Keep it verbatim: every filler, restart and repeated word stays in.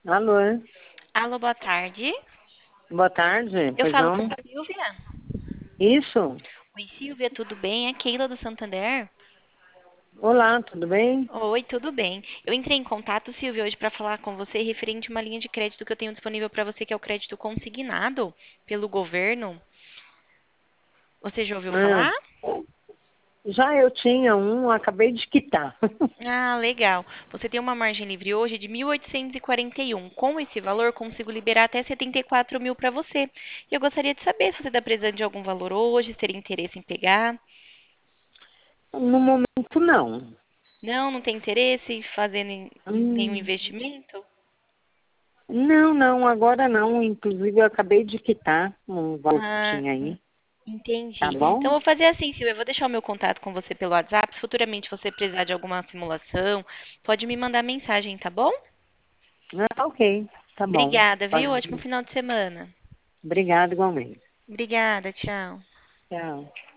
Alô, Alô, boa tarde. boa tarde, Eu pois falo com não? a Silvia. Isso? Oi, Silvia, tudo bem? É Keila do Santander. Olá, tudo bem? Oi, tudo bem. Eu entrei em contato, Silvia, hoje para falar com você referente a uma linha de crédito que eu tenho disponível para você, que é o crédito consignado pelo governo. Você já ouviu Ah, falar? já eu tinha um, acabei de quitar. Ah, legal. Você tem uma margem livre hoje de mil oitocentos e quarenta e um. Com esse valor, consigo liberar até setenta e quatro mil para você. E eu gostaria de saber se você está precisando de algum valor hoje, se teria interesse em pegar. No momento, não. Não, não tem interesse em fazer nem- nenhum Hum, investimento? não, não, agora não. Inclusive, eu acabei de quitar um valor que Ah, tinha aí, tá entendi. Então, bom? vou fazer assim, Silvia. Eu vou deixar o meu contato com você pelo WhatsApp. Se futuramente você precisar de alguma simulação, pode me mandar mensagem, tá bom? Ah, ok, tá bom. Obrigada, viu? Ótimo Pode. final de semana. Obrigada igualmente. Obrigada, tchau. Tchau.